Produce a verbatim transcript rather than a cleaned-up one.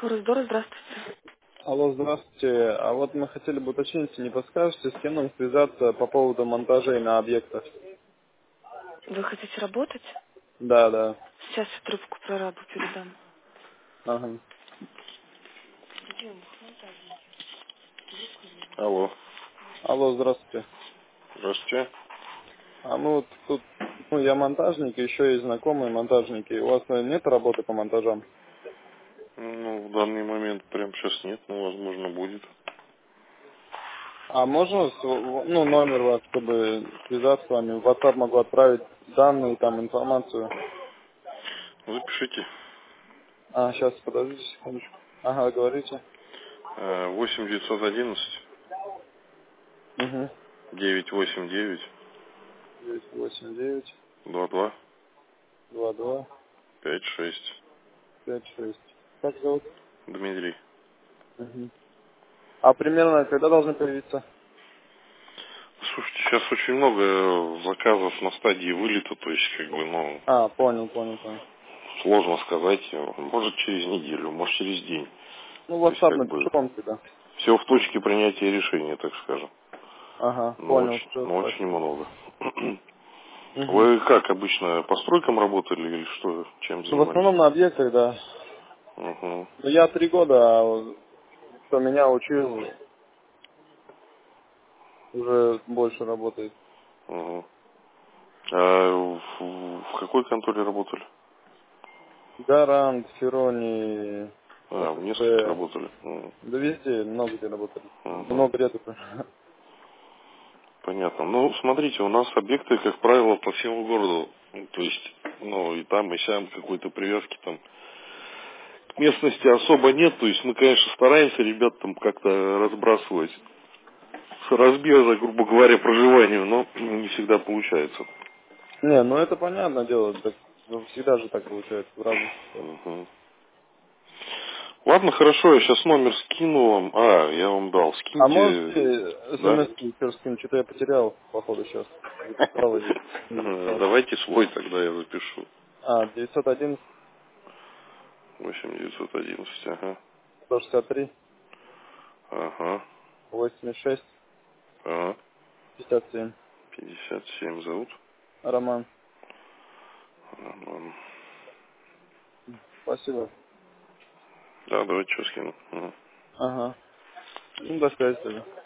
Форес-Дора, здравствуйте. Алло, здравствуйте. А вот мы хотели бы уточнить, не подскажете, с кем нам связаться по поводу монтажей на объектах? Вы хотите работать? Да, да. Сейчас я трубку прорабу передам. Ага. Алло, Алло, здравствуйте. здравствуйте. А мы вот тут, ну, я монтажник, еще есть знакомые монтажники. У вас наверное, нет работы по монтажам? Ну, в данный момент прям сейчас нет, но возможно будет. А можно, с- ну, номер вас, чтобы связаться с вами? В WhatsApp могу отправить данные, там, информацию. Запишите. А, сейчас, подождите секундочку. Ага, говорите. Э, восемь девятьсот одиннадцать Угу. девятьсот восемьдесят девять девять восемь девять двадцать два два два пятьдесят шесть. пять шесть. Как зовут? Дмитрий. Угу. А примерно когда должны появиться? Слушайте, сейчас очень много заказов на стадии вылета, то есть, как бы, ну, А, понял, понял, понял. сложно сказать, может через неделю, может через день. Ну, в То есть, WhatsApp как бы, напишу вам тогда. все в точке принятия решения, так скажем. Ага, Но понял, очень, все, но очень спасибо. много. Угу. Вы как обычно по стройкам работали или что, чем Ну, в занимались? основном на объектах, да. Угу, Ну, я три года, а вот кто меня учил, уже больше работает. угу. А в, в какой конторе работали? Гарант, Ферони, А, в нескольких ССП. работали. Мгм, Да везде много где работали. мгм. Много лет уже. Понятно. Ну, смотрите, у нас объекты, как правило, по всему городу. Ну, то есть, ну, и там, и сям какой-то привязки там к местности особо нет. То есть мы, конечно, стараемся ребят там как-то разбрасывать с разбега, грубо говоря, проживанию, но не всегда получается. Не, ну это понятное дело, так, ну, всегда же так получается в разных местах. Мгм. Ладно, хорошо, я сейчас номер скину вам. А, я вам дал. А Скиньте, можете да? смс еще скинуть? Что-то я потерял, походу, сейчас. Записал и не записал. Давайте свой тогда я запишу. А, девятьсот одиннадцать восемь девятьсот одиннадцать, ага. сто шестьдесят три Ага, восемьдесят шесть ага. пятьдесят семь. пятьдесят семь зовут. Роман. Роман. Спасибо. Да, давайте что скину. Мгм. Ага. Ну, до связи тогда.